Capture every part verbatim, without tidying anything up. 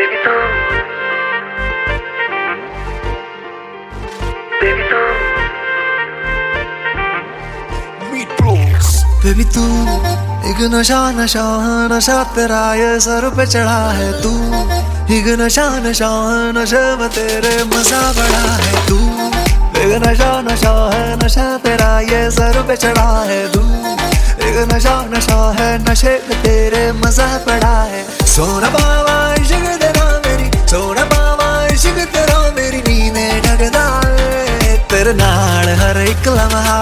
baby तू baby तू baby तू एक नशा नशा नशा तेरा ये सर पे चढ़ा है तू एक नशा नशा नशे में तेरे मजा बड़ा है तू एक नशा नशा है नशा तेरा ये सर पे चढ़ा है तू एक नशा नशा है नशे में तेरे मजा बड़ा है सोना बाबा इश्क तेरा मेरी सोना बाबा इश्क तेरा मेरी नींदें ढकदा है तेरे नाल हर एक लम्हा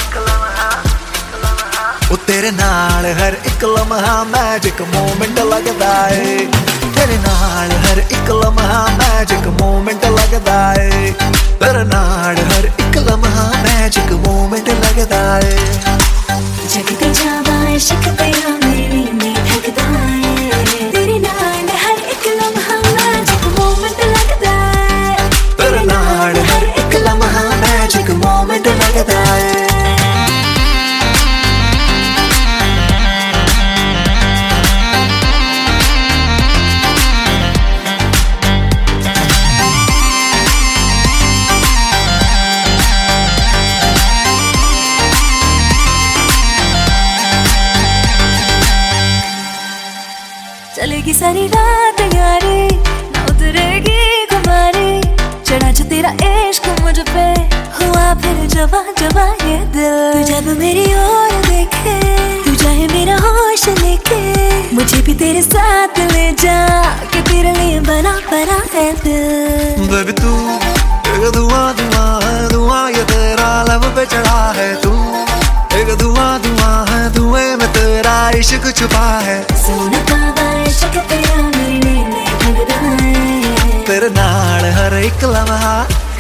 ओ तेरे नाल हर एक लम्हा मैजिक मोमेंट लगदा है तेरे नाल हर एक लम्हा मैजिक मोमेंट लगदा है तेरे नाल हर एक लम्हा मैजिक मोमेंट लगदा है जगते जावा इश्क तेरा मेरी नींद ढकदा है तेरे नाल हर एक लम्हा मैजिक मोमेंट लगदा है तेरे नाल हर एक लम्हा मैजिक मोमेंट लगदा है चलेगी सारी रात यारी ना उतरेगी खुमारी चढ़ा जो तेरा इश्क मुझ पे हुआ फिर जवा जवा ये दिल तू जब मेरी ओर देखे तू चाहे मेरा होश लेके मुझे भी तेरे साथ ले जा कि तेरे लिए बना बना है दिल बेबी तू एक धुआं धुआं है धुआं ये तेरा लब पे चढ़ा है तू एक धुआं धुआं है धुएं में तेरा इश्क छुपा है सोना बाबा इश्क तेरा मेरी नींद ढकदा है तेरे नाल हर एक लम्हा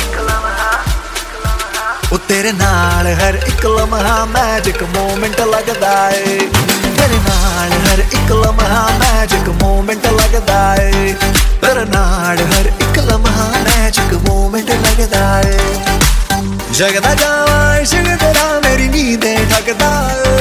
ओ तेरे नाल हर एक लम्हा मैजिक मोमेंट लगदा है तेरे नाल हर एक लम्हा मैजिक मोमेंट लगदा है तेरे नाल हर एक लम्हा मैजिक मोमेंट लगदा है जगदा जावा इश्क तेरा मेरी नींदें ढकदा है